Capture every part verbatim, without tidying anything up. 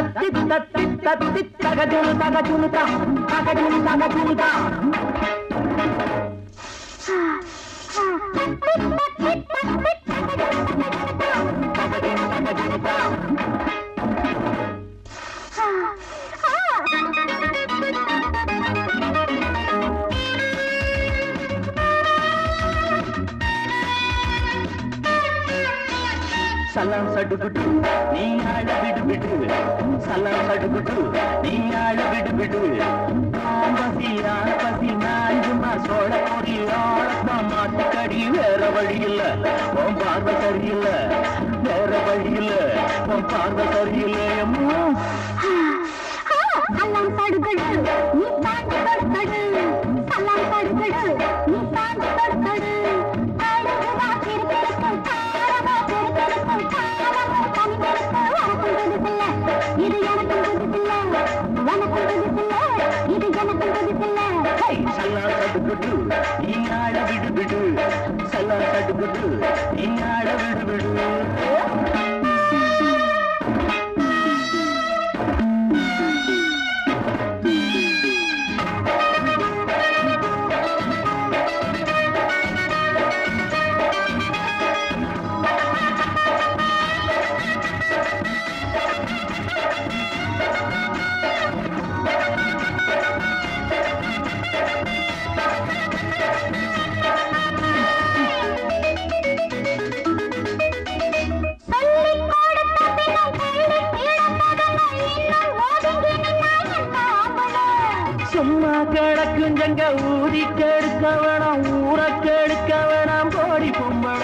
தத்தி தத்தி தத்தி தகஜுனு தகஜுனுதா தகஜுனு தகஜுனுதா சலாம் சடுகுடு நீ ஆட விடு விடு சலாம் சடுகுடு நீ ஆட விடு விடு பசி பசி நான்குமா சோழ பொடி ஆழத்தான் மாட்டுக்கடி வேற வழி இல்ல உன் பார்வை சரியில்ல வேற வழி இல்ல உன் பார்வை சரியில்லை அம்மா சலாம் சடுகுடு நீ தாண்டி கொடுத்தடு சலாம் சடுகுடு நீ தாண்டி கொடுத்தடு இது எனக்கு புதுசில்ல உனக்கு புதுசில்ல இது எனக்கு புதுசில்ல சல்லா சடுகுடு நீ ஆட விடு விடு சல்லா சடுகுடு நீ ஆட விடு விடு சும்மா கிடக்குஞ்சங்க ஊதி கெடுக்க வேணாம் ஊற கெடுக்க வேணாம் போடி பொம்பளை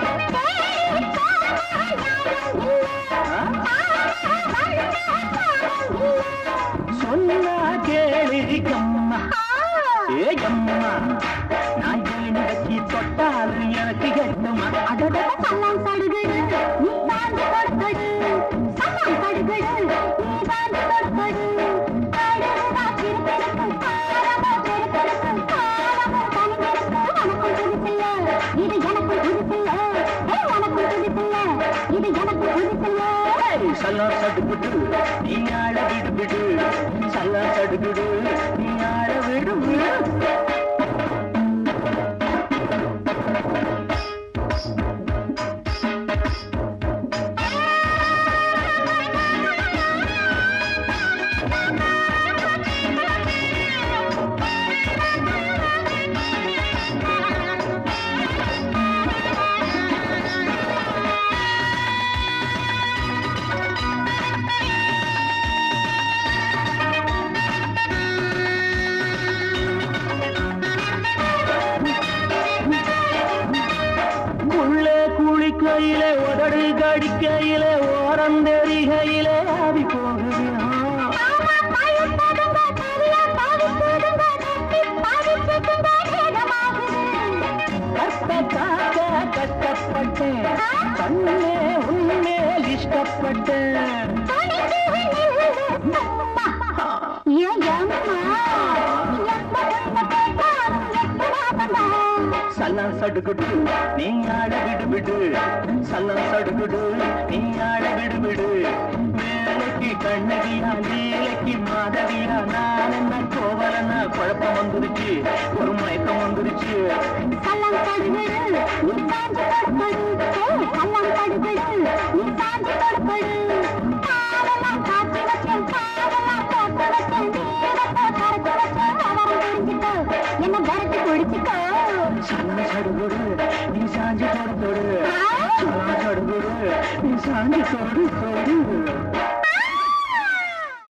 சொன்னா கேளு கம்மா ஏ கம்மா நான் ஏனு வச்சு தொட்டாலும் எனக்கு எட்டுமா அதோட சல்லாம் சடுகுடு நீ தாண்டி கொடுத்தடு சல்லாம் சடுகுடு நீ தாண்டி கொடுத்தடு இது எனக்கு புதுசில்ல உனக்கு புதுசில்ல இது எனக்கு புதுசில்ல சல்லா சடுகுடு நீ ஆட விடு விடு சல்லா சடுகுடு நீ ஆட விடு விடு கையிலே உதடு கடிக்கையிலே ஓரம் தெரிகையிலே ஆவி போகுது கஷ்டக்காக கஷ்டப்பட்டேன் கண்ணே உண்மையில் இஷ்டப்பட்டேன் சல்லாம் சடுகுடு நீ ஆட விடு விடு சல்லாம் சடுகுடு நீ ஆட விடு விடு வேலைக்கு கண்ணகியா லீலைக்கு மாதவியா நான் என்ன கோவலனா குழப்பம் வந்துருச்சு ஒரு மயக்கம் வந்துருச்சு சல்லாம் சடுகுடு நீ தாண்டி கொடுப்படு சல்லாம் சடுகுடு நீ தாண்டி கொடுப்படு காவலாம் காட்சி வச்சேன் காவலாம் போட்டு வச்சேன் வீரத்தை கரைச்சி வச்சேன் அவரை தெரிஞ்சுக்கோ என்ன விரட்டி குடிச்சுக்கோ சல்லா சடுகுடு நீ சாஞ்சி தொடு தொடு சல்லா சடுகுடு நீ சாஞ்சி தொடு தொடு